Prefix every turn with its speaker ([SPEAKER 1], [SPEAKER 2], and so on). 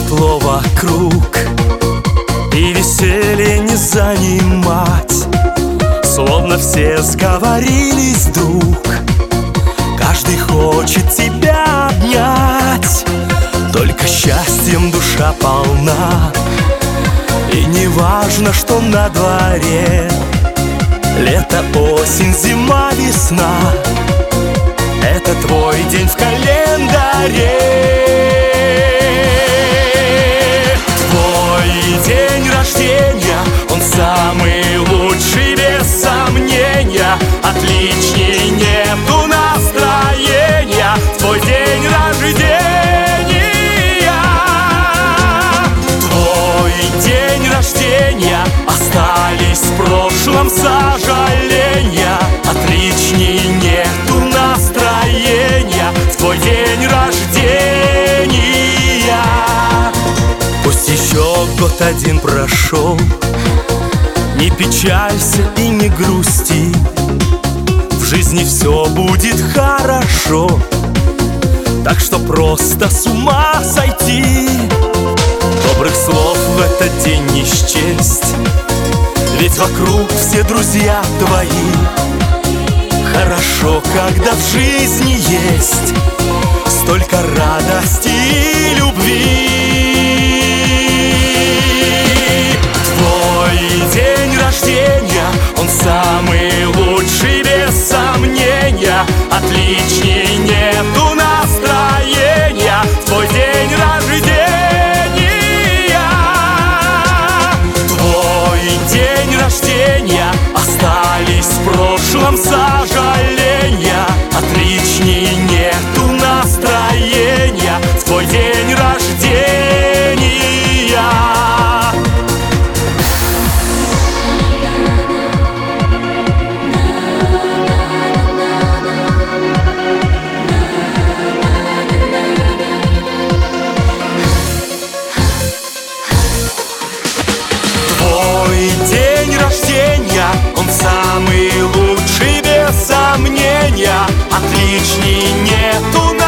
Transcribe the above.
[SPEAKER 1] тепло вокруг, и веселье не занимать. Словно все сговорились вдруг, каждый хочет тебя обнять. Только счастьем душа полна, и не важно, что на дворе. Лето, осень, зима, весна — это твой день в календаре. Твой день рождения, он самый лучший, без сомнения. Отличней нету настроения. Твой день рождения. Твой день рождения, остались в прошлом сожаления. Отличней нету настроения. В твой день рождения. Пусть еще год один прошел, не печалься и не грусти, в жизни все будет хорошо. Так что просто с ума сойти. Добрых слов в этот день не счесть, ведь вокруг все друзья твои. Хорошо, когда в жизни есть столько радости и любви. Твой день рождения, он самый лучший, без сомнения. Отличней нету настроения. Твой день рождения. Твой день рождения, остались в прошлом сожаления. Отличней нету настроения. В твой день рождения. Твой день рождения, он самый лучший, без сомнения. Отличней нету